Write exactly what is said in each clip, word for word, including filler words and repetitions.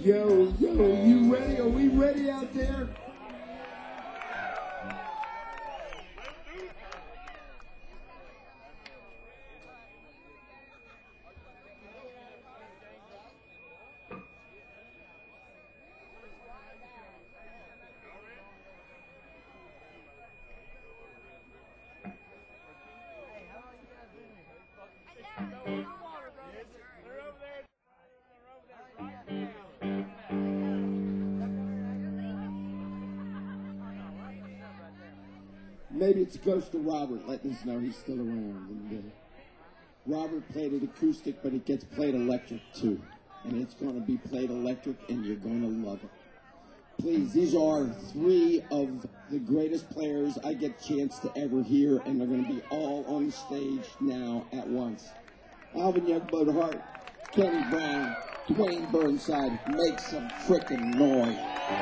Yo, yo, you ready? Are we ready out there? Maybe it's Ghost of Robert letting us know he's still around. And, uh, Robert played it acoustic, but it gets played electric too. And it's going to be played electric, and you're going to love it. Please, these are three of the greatest players I get a chance to ever hear, and they're going to be all on the stage now at once. Alvin Youngblood Hart, Kenny Brown, Dwayne Burnside, make some frickin' noise.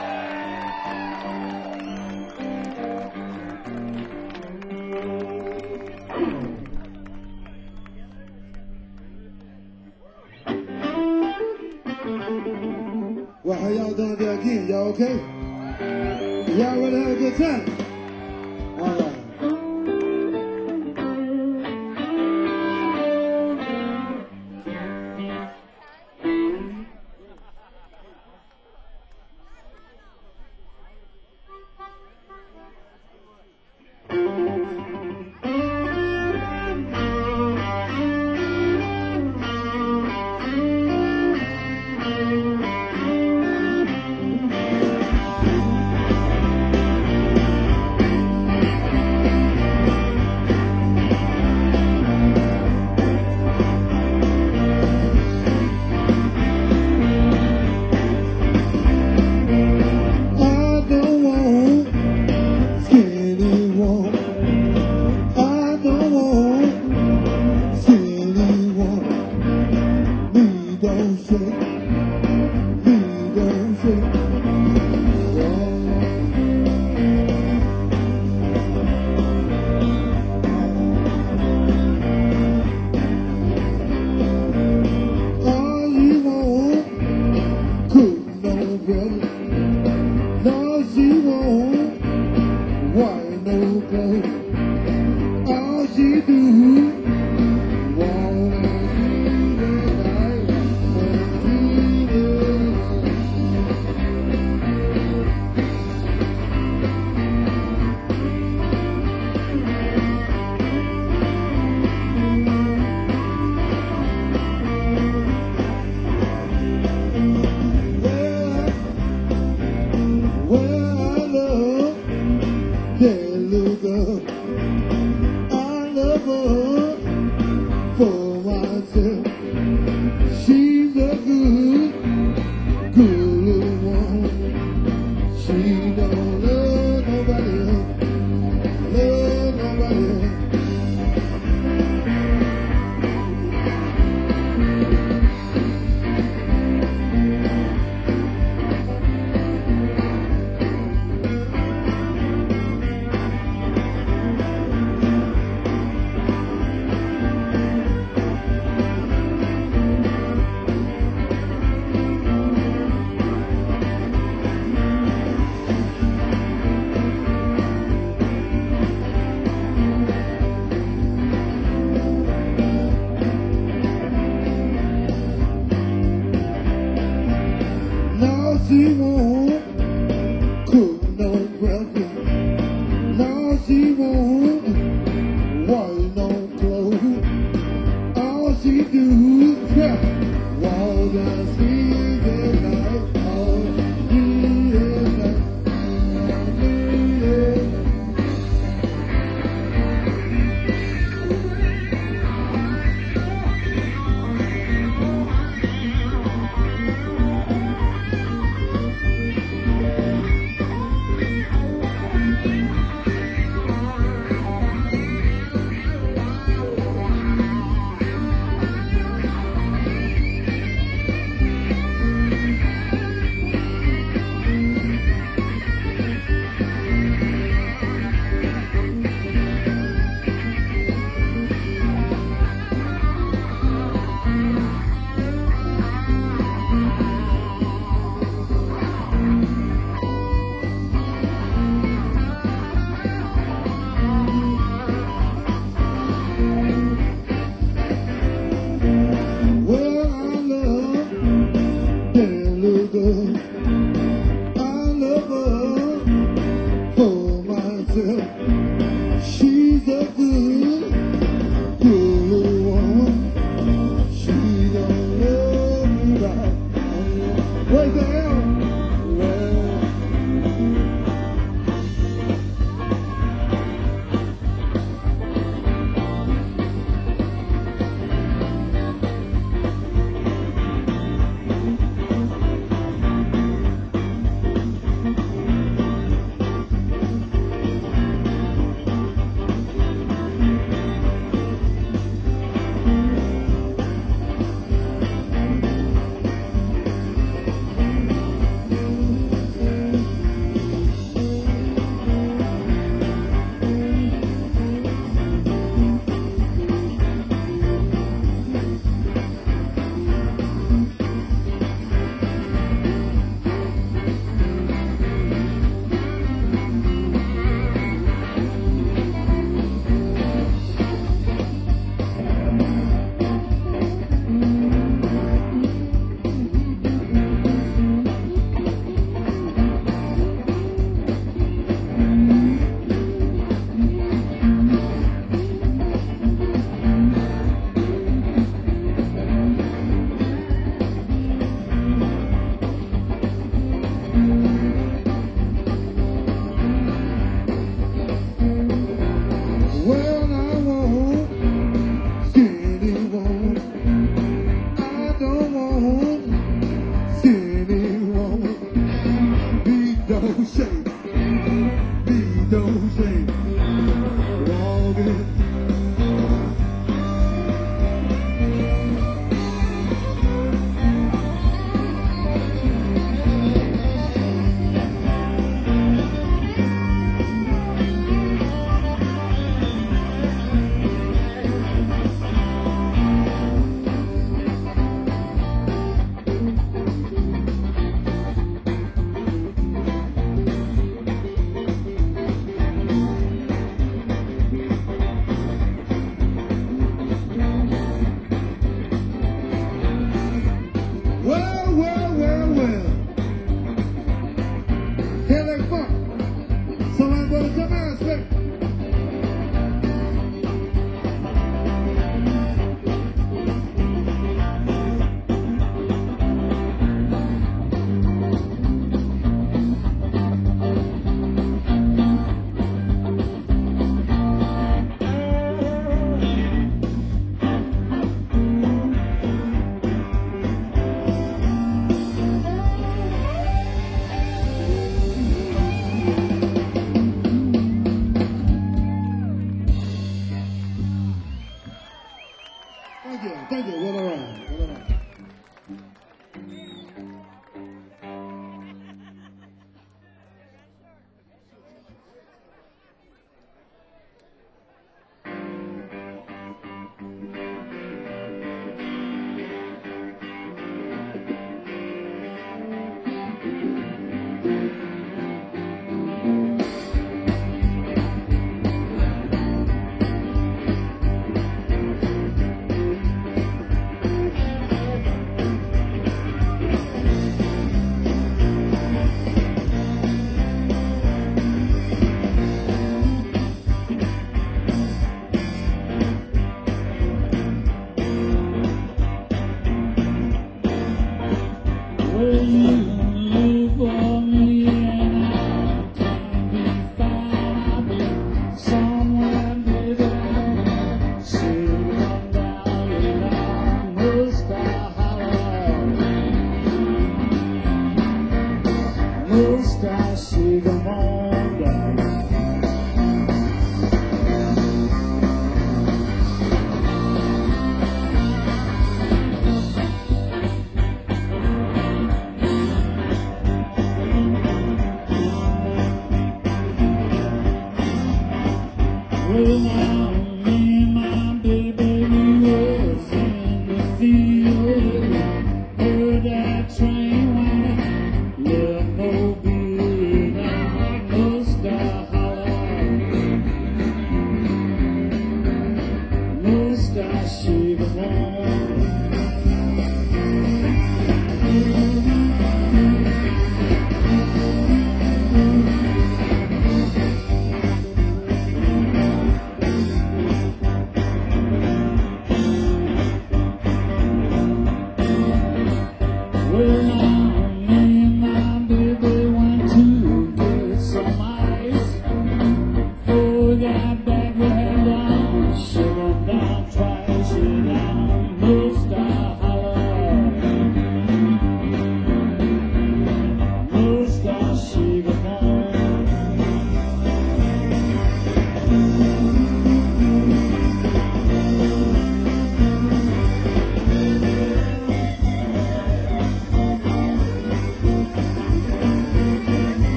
Well, how y'all doing there again? Y'all okay? Y'all ready to have a good time? All right. so good, good woman. She don't love me right. Wait the hell. Thank you, thank you. What all right, what all right.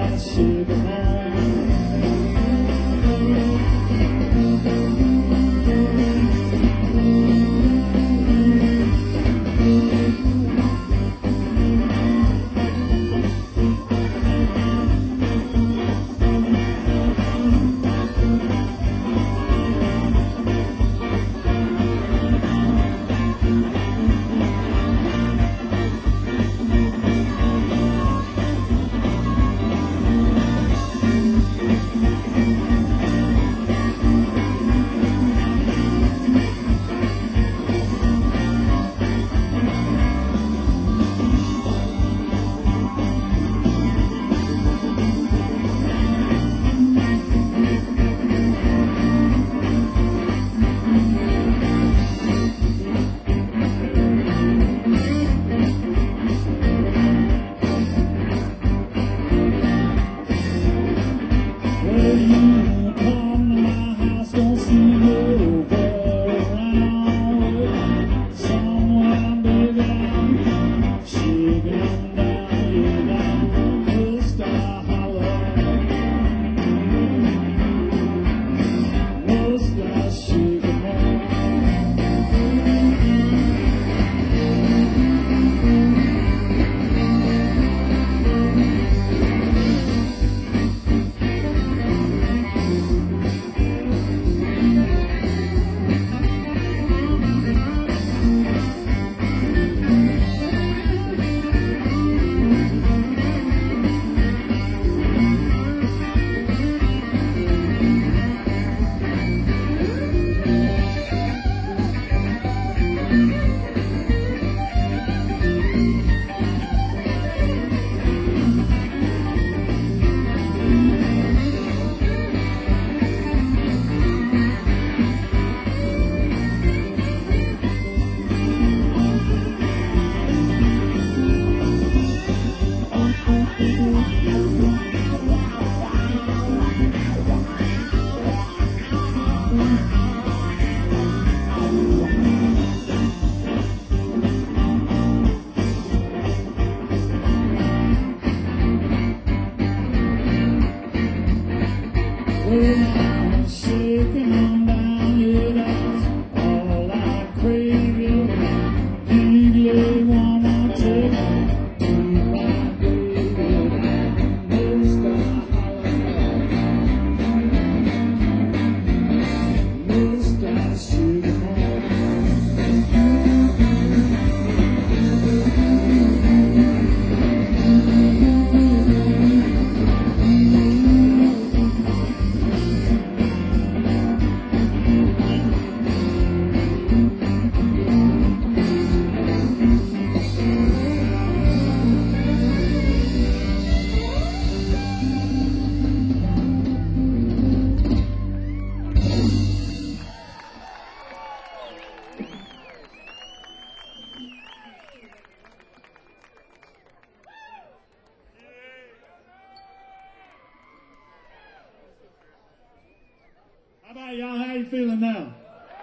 How about y'all? How you feeling now?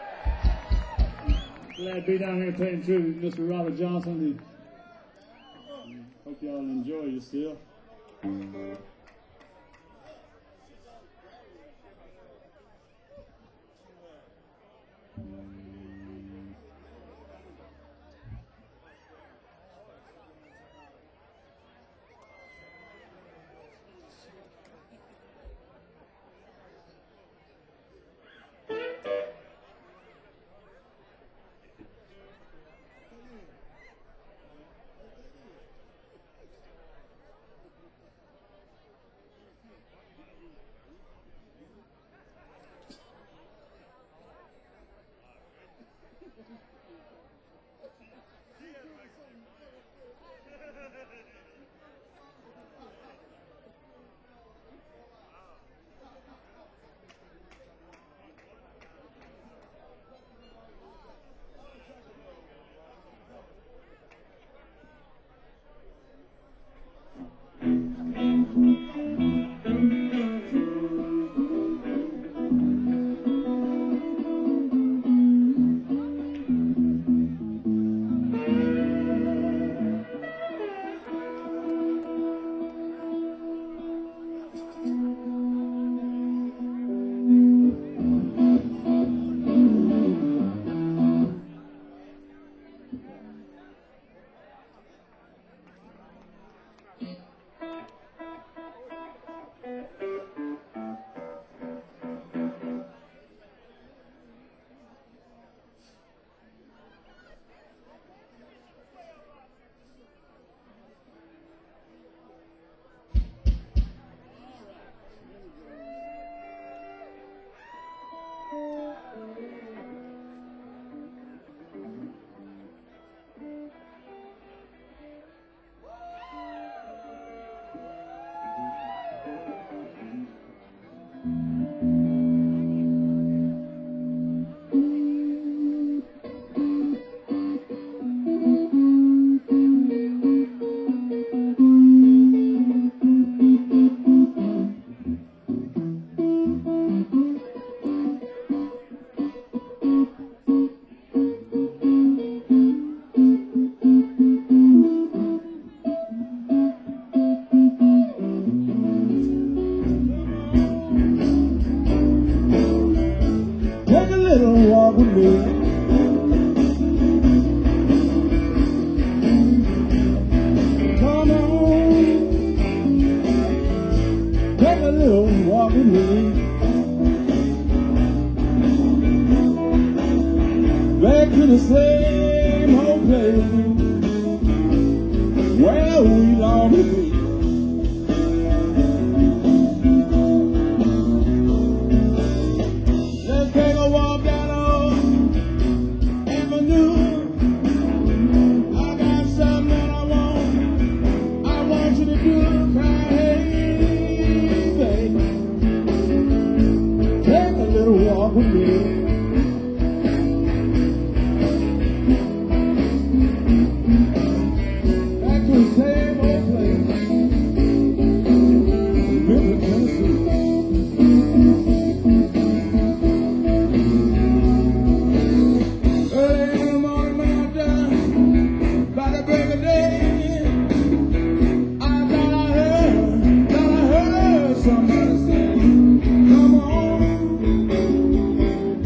Glad to be down here paying tribute to Mister Robert Johnson. Hope y'all enjoy yourself. Take a little walk with me back to the same old place where we long to be. Let's take a walk down on Avenue. I got something that I want, I want you to do. Cry, hey, baby, take a little walk with me. Same old place, Memphis, Tennessee. Early in the morning when I'm done, by the break of day, I thought I heard, thought I heard somebody say, come on,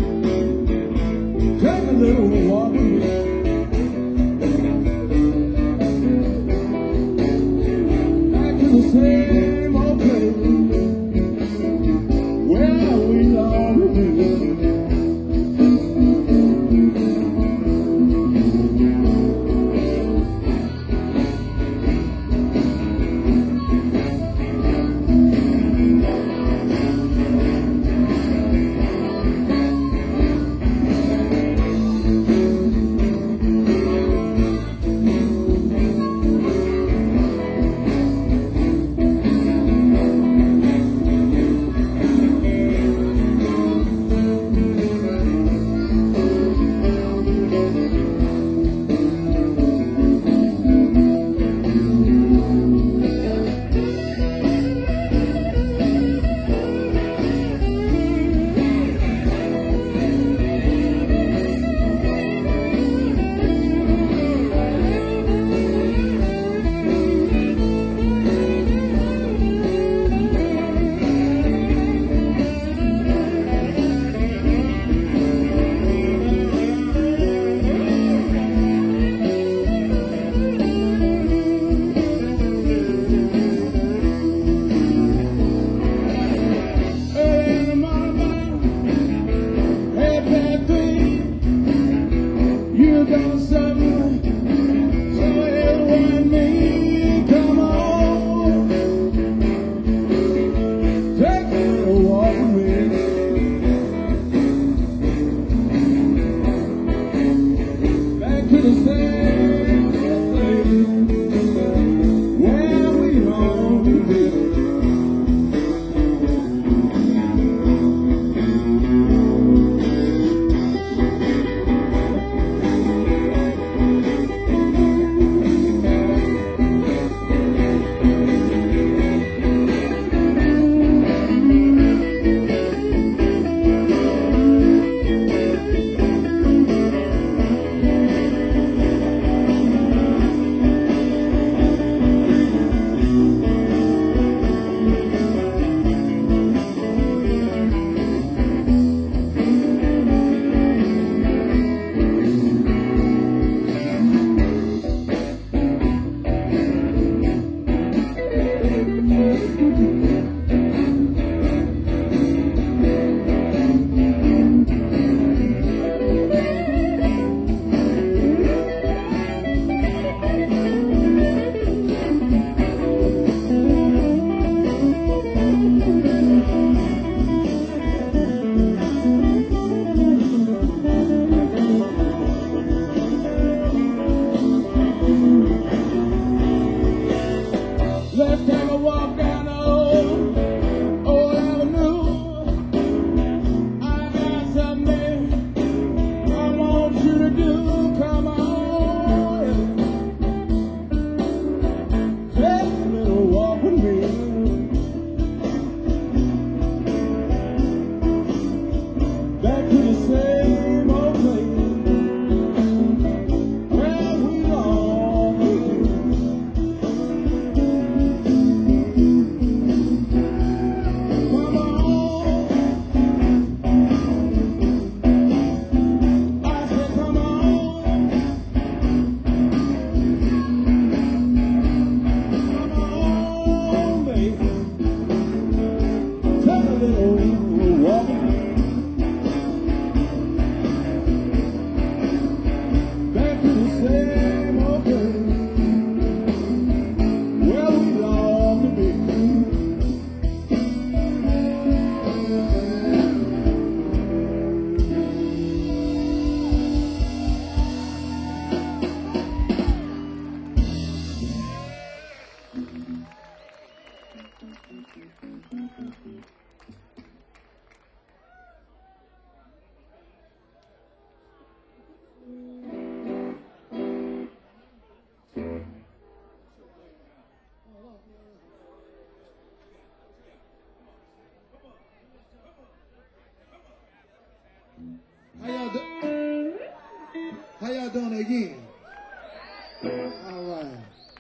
How y'all do- How y'all doing again? All right.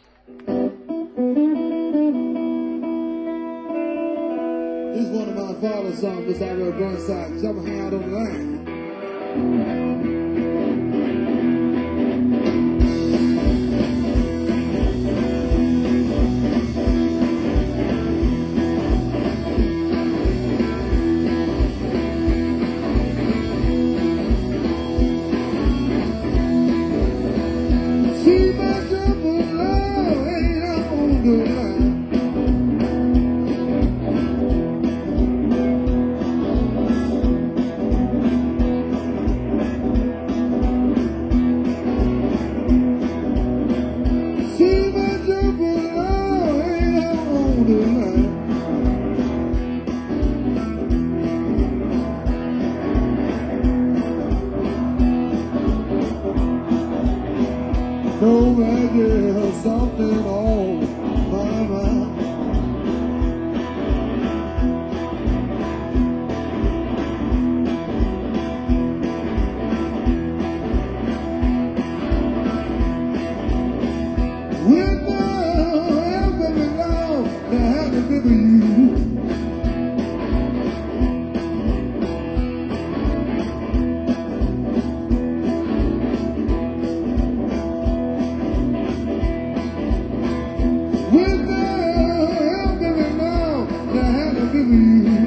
This is one of my father's songs, Miss Ira Burnside. Jump hang out on the line. See my double love ain't on the line. See my double love ain't on the line. No matter something on my mind. When I am very loud, I have to remember you. When I am very loud, I have to remember you.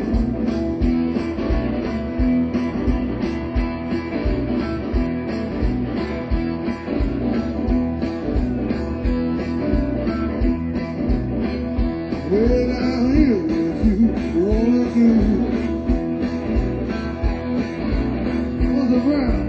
When I'm here with you, wanna do what's around.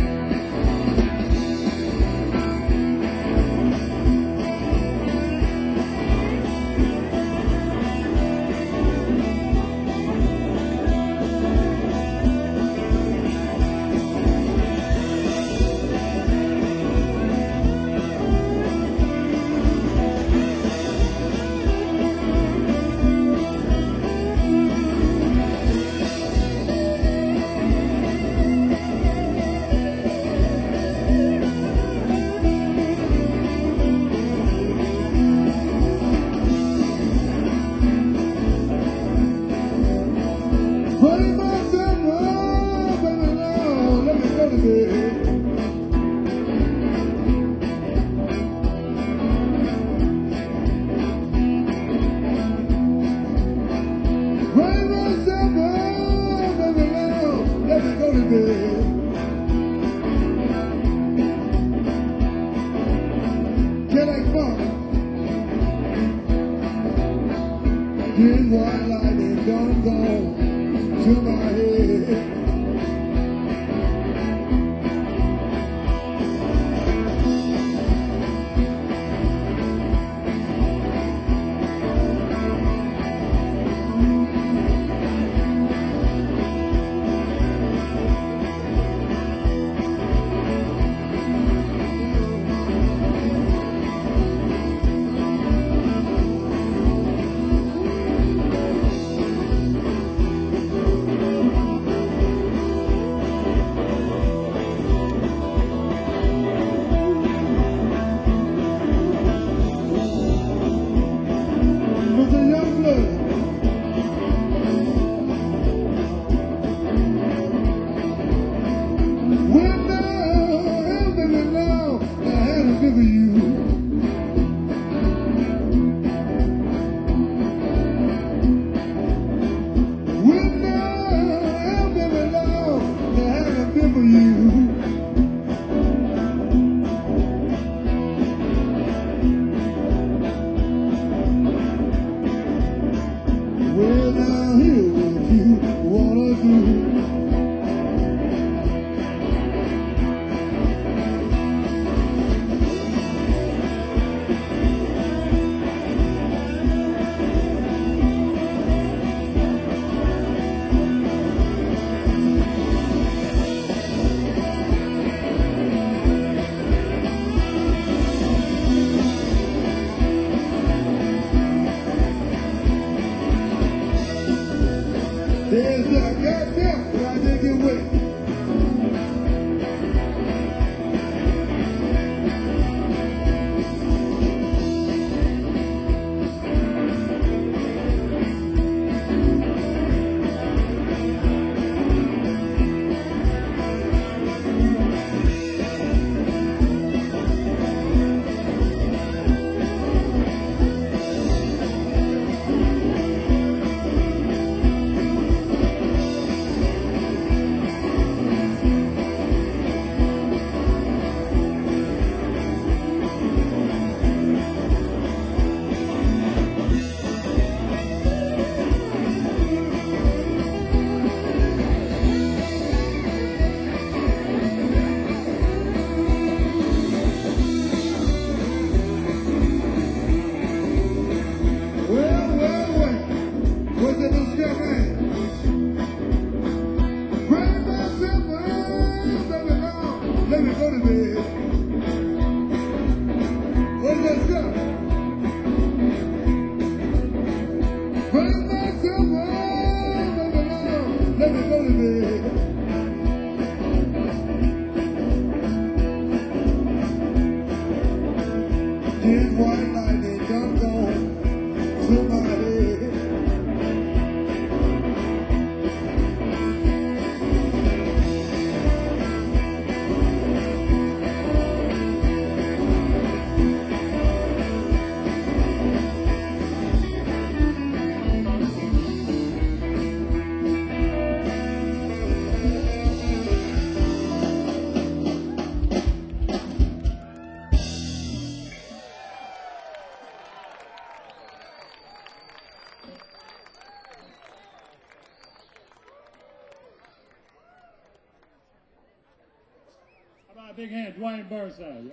Putting myself up and alone, let me go to bed. Putting myself up and alone, let me go to bed. Get that funk. Get white lightning done gone to my head. With the young blood. When I am very loud, I had to remember you. When I am very loud, I had to remember you. When I'm here with you, wanna do There's a goddamn project in way. Big hand, Dwayne Burnside.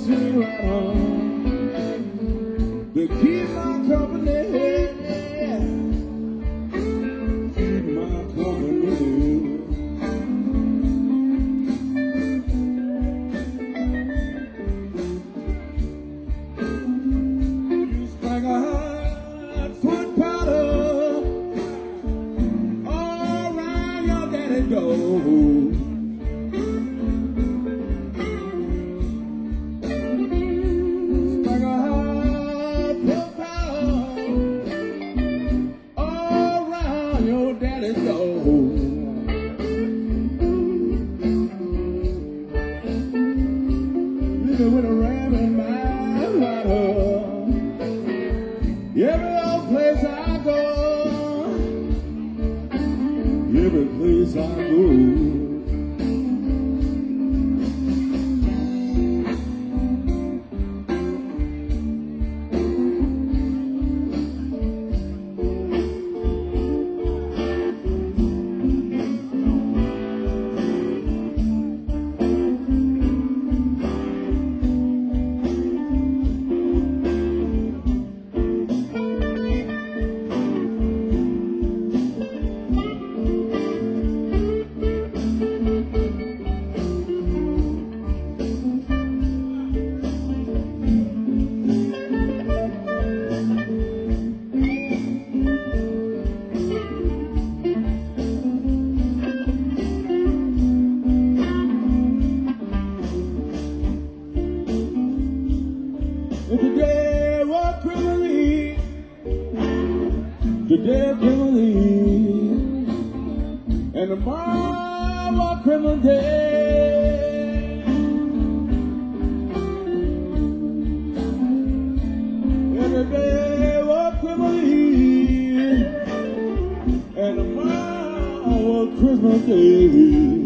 sweet right on. To keep my company, keep my company. You sprang a hot foot powder all around your daddy's door. With a ram in my rider, every old place I go, every place I go. If today was Christmas Eve, today Christmas Eve, and tomorrow was Christmas Day. Every day was Christmas Eve, and tomorrow was Christmas Day.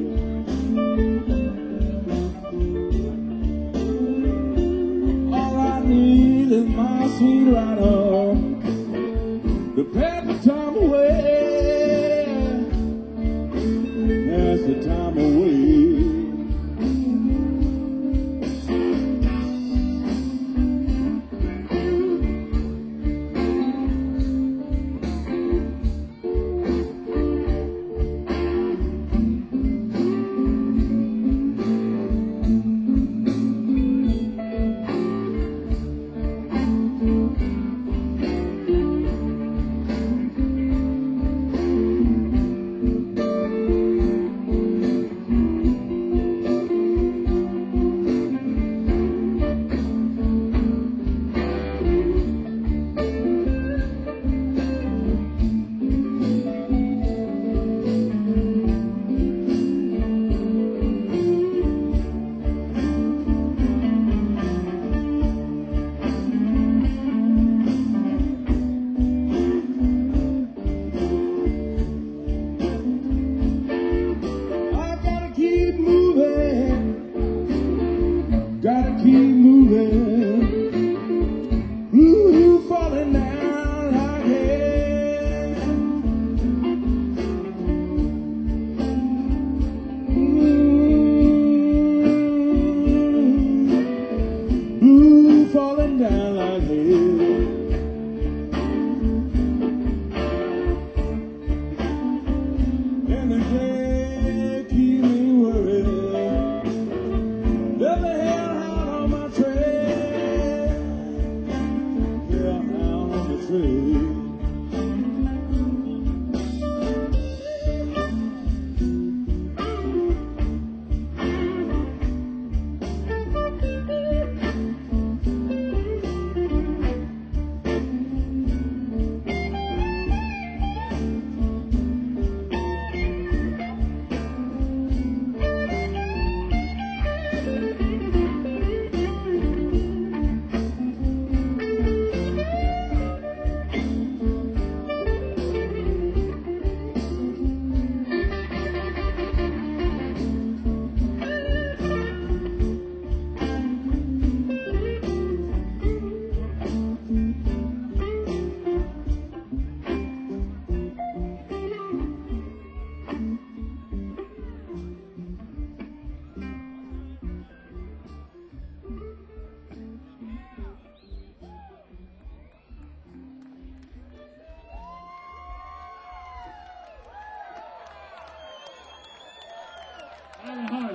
Is my sweet rider, the path time away, that's the time away.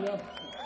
brother.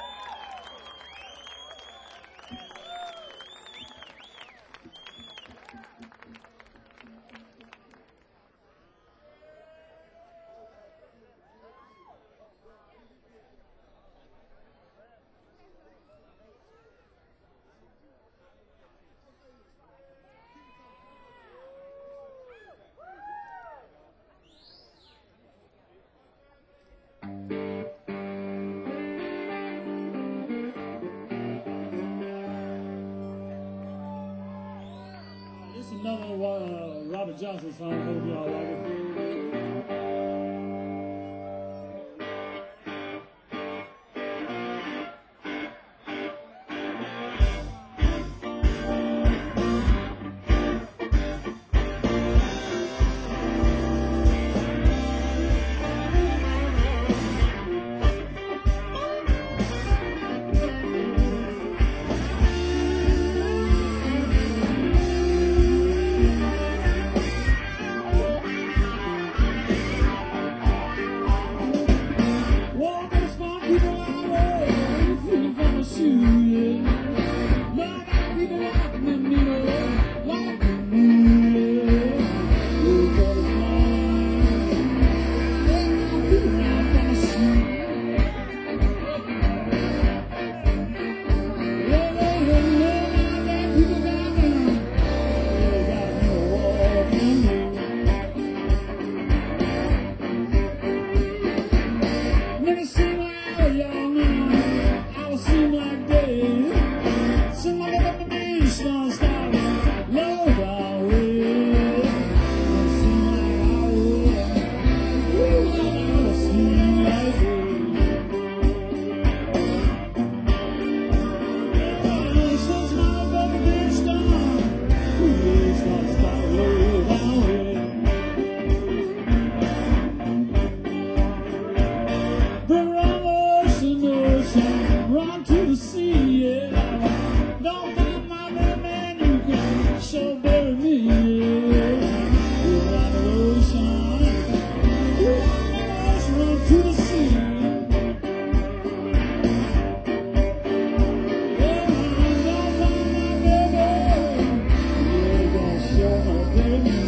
This is another uh, Robert Johnson song. I hope y'all like it. Run to the sea, yeah. Don't find my little man, you can so bury me, yeah. We're on the ocean, we're on the ocean, run to the sea. Yeah, don't find my baby, you're gonna show my baby.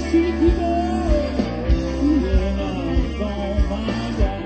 see people, then I'm gonna find out.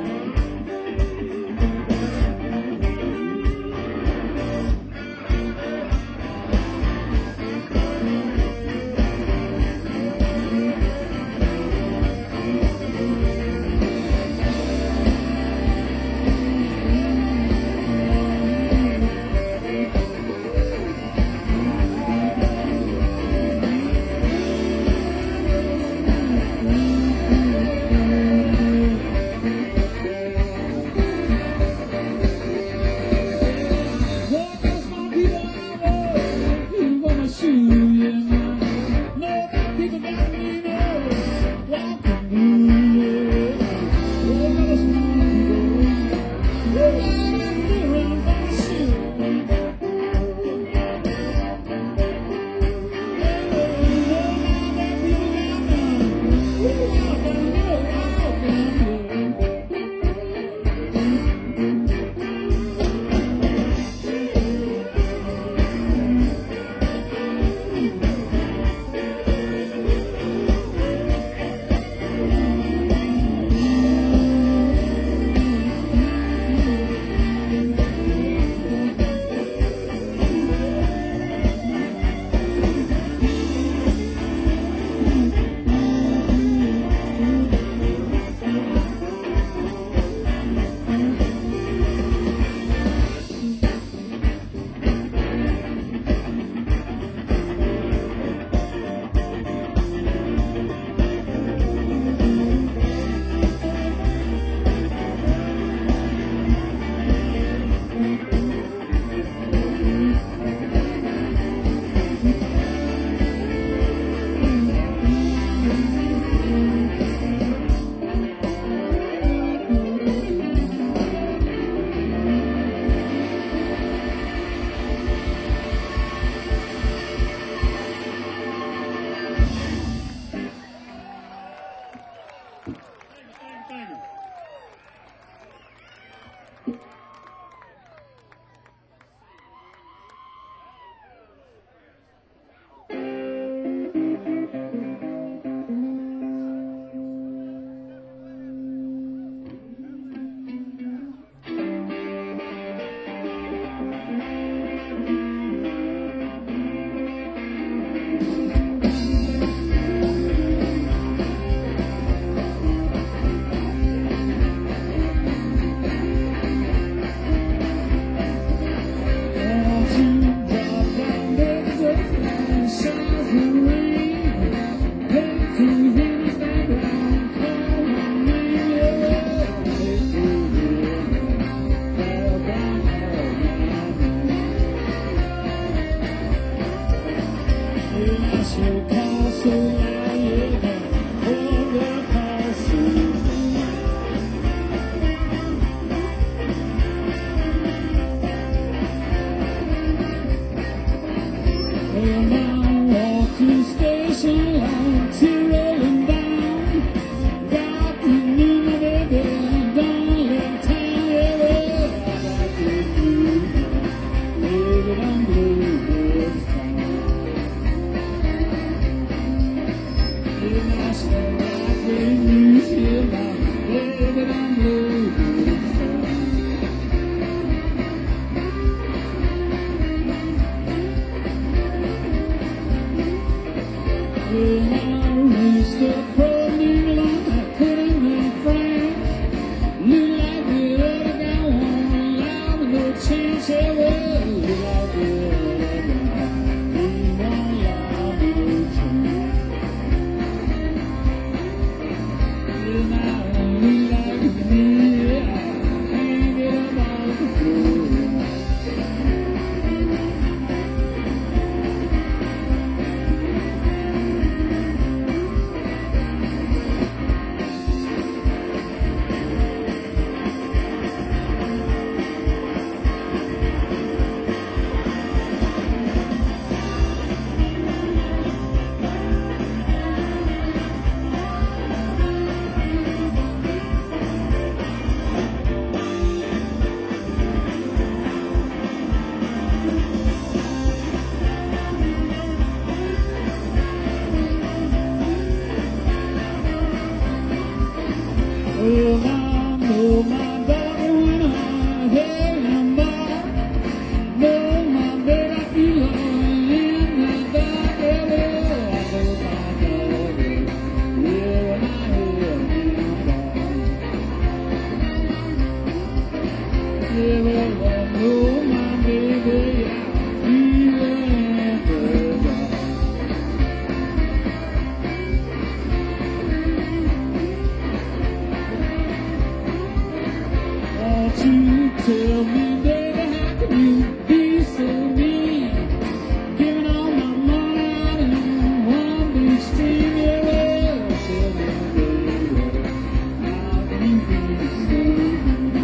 Tell me, baby, how can you be so mean? Giving all my money out in one big stream, yeah, well, tell me, baby, how can you be so mean?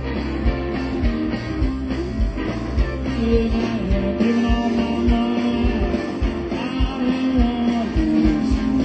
Yeah, I'm giving all my money out in one big stream.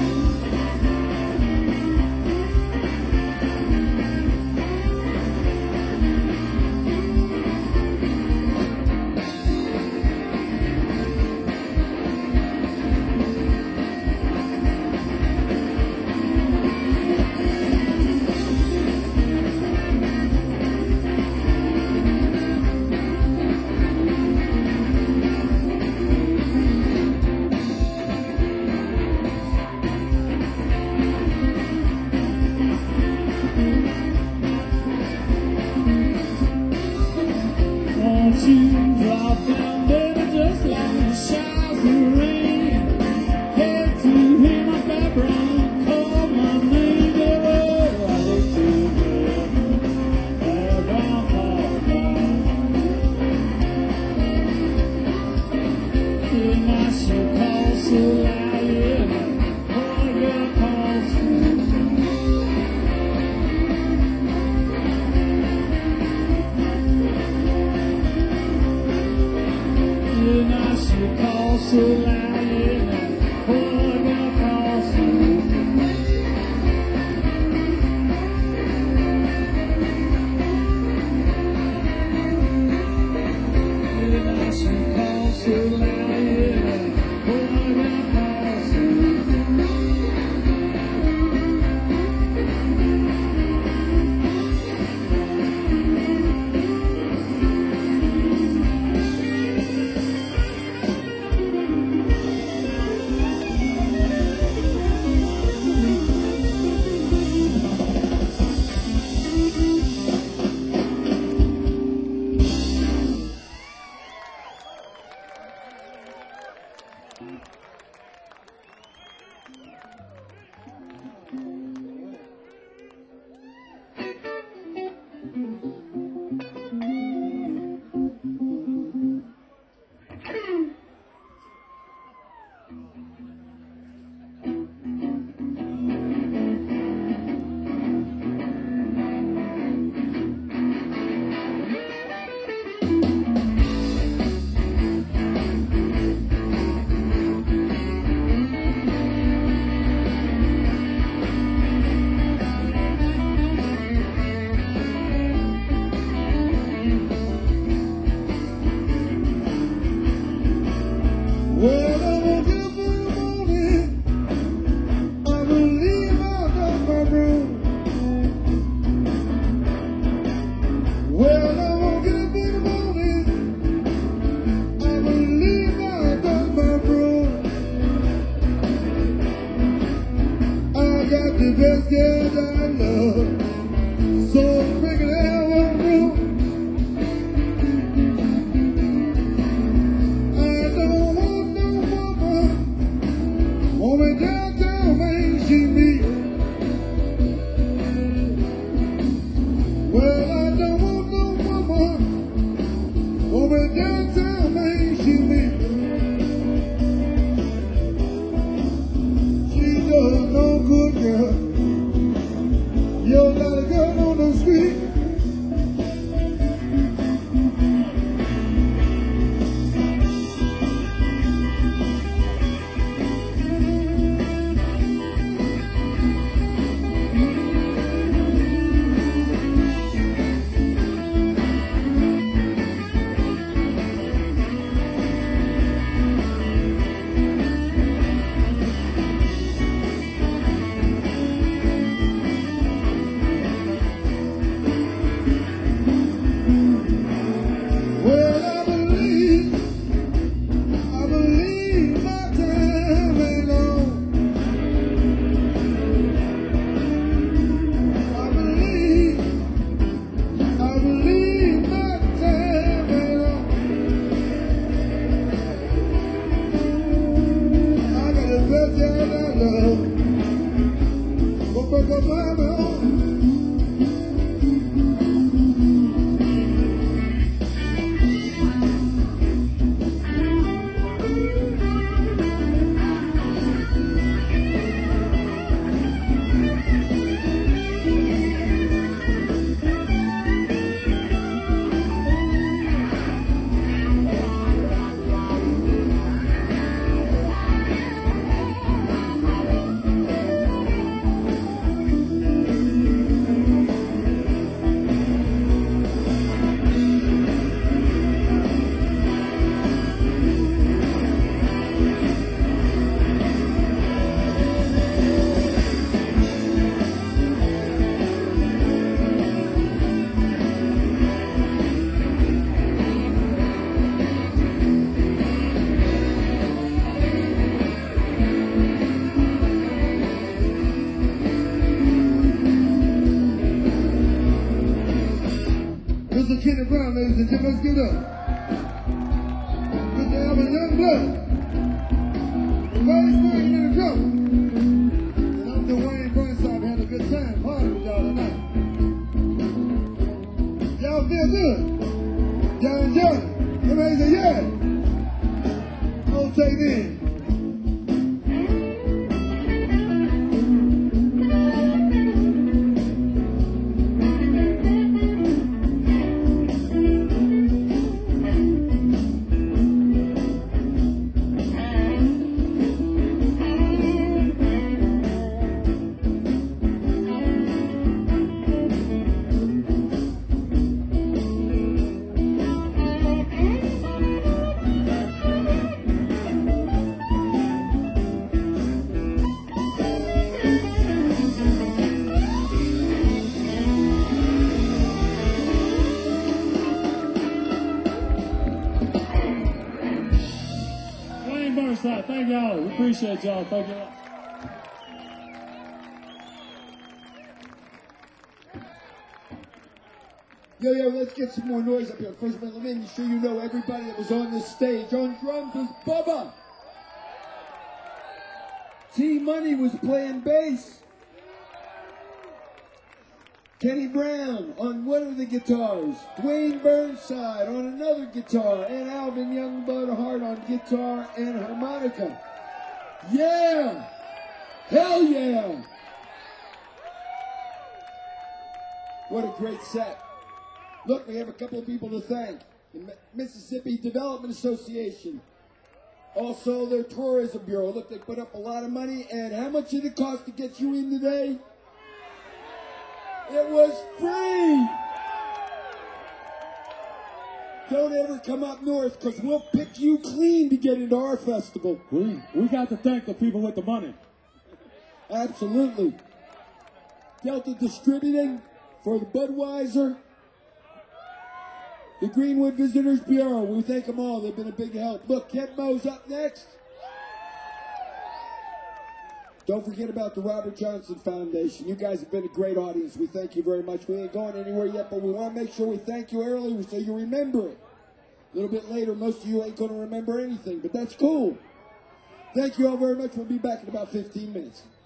Won't you drop down, baby, just like the showers of rain? Hate to hear my background call my name, baby. I hate to hear my background call my name. And I should call so loud, yeah, boy, girl, call so and I should call so loud, yeah, boy, girl, call so and I should call so loud, yeah, boy, girl, call so Well, I woke up in the morning, I believe I got my room. Well, I woke up in the morning, I believe I got my room. I got the best girl I love, so bring it out one room. I don't want no woman, woman downtown Main Street me. Well, I don't want no woman, woman downtown Main Street me. She does no good, girl. You're not a girl on the street. hands, let's get up. Mister Alvin Youngblood. Wayne Spring in the drum. And I'm Dwayne Burnside, had a good time partying with y'all tonight. Y'all feel good? Y'all enjoy it? Everybody say yeah. Don't take it in. Wayne Burnside, thank y'all. We appreciate y'all. Thank y'all. Yo, yo, let's get some more noise up here. First of all, let me sure you know everybody that was on this stage. On drums was Bubba. T-Money was playing bass. Kenny Brown on one of the guitars. Dwayne Burnside on another guitar. And Alvin Youngblood Hart on guitar and harmonica. Yeah! Hell yeah! What a great set. Look, we have a couple of people to thank. The Mississippi Development Association. Also, their tourism bureau. Look, they put up a lot of money. And how much did it cost to get you in today? It was free. Don't ever come up north, because we'll pick you clean to get into our festival. We, we got to thank the people with the money. Absolutely. Delta Distributing for the Budweiser. The Greenwood Visitors Bureau, we thank them all. They've been a big help. Look, Kenmo's up next. Don't forget about the Robert Johnson Foundation. You guys have been a great audience. We thank you very much. We ain't going anywhere yet, but we want to make sure we thank you early so you remember it. A little bit later, most of you ain't going to remember anything, but that's cool. Thank you all very much. We'll be back in about fifteen minutes.